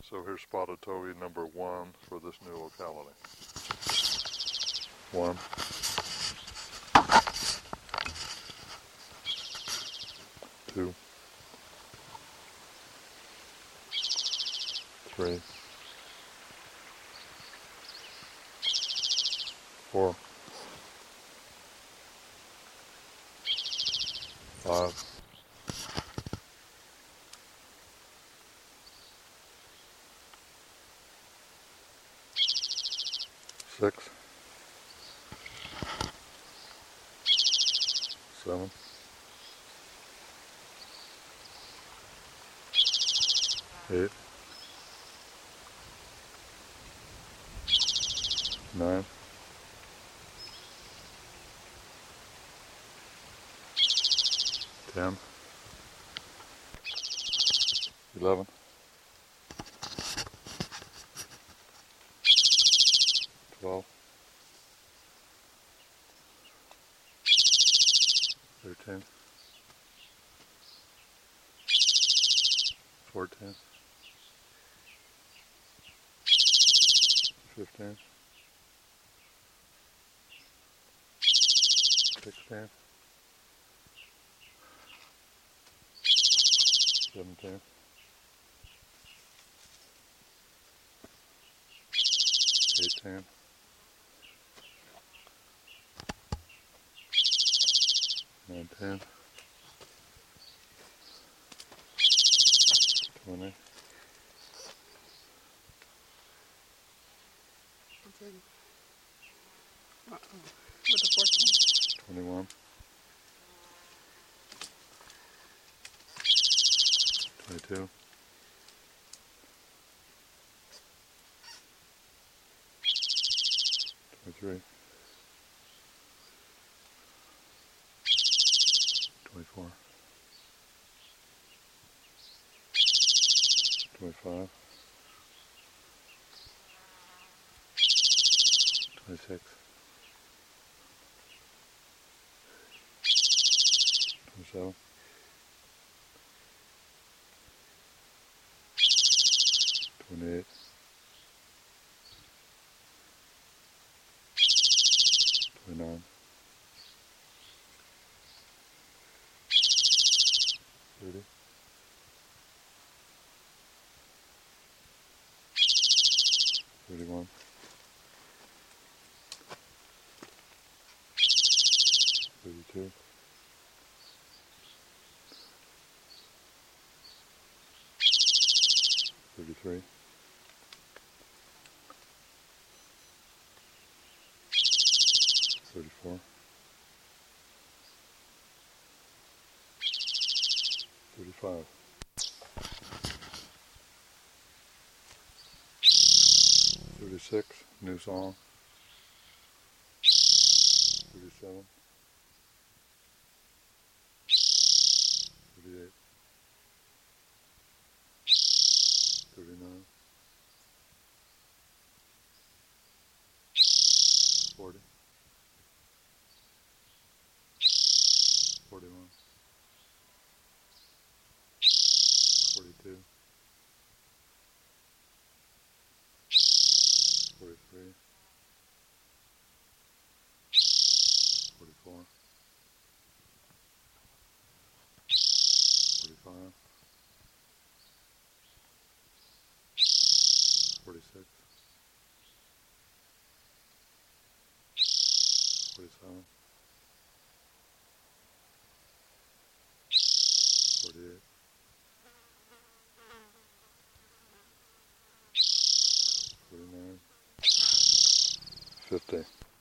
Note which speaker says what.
Speaker 1: So here's spotted towhee number 1 for this new locality. 1, 2, 3, 4, 5, 6, 7, 8, 9, 10, 11, 12, 13, 14, 15, 16, 17, 18, 19, 20,
Speaker 2: With the 14.
Speaker 1: 21, 22, 23, 24, 25, 26, 27, 28, 29, 30, 31, 32, 33, 34, 35, 36, new song, 37, 38, 39, 40, 41, 42, 43, 44, 45, 46, 47, 48, 49, 50.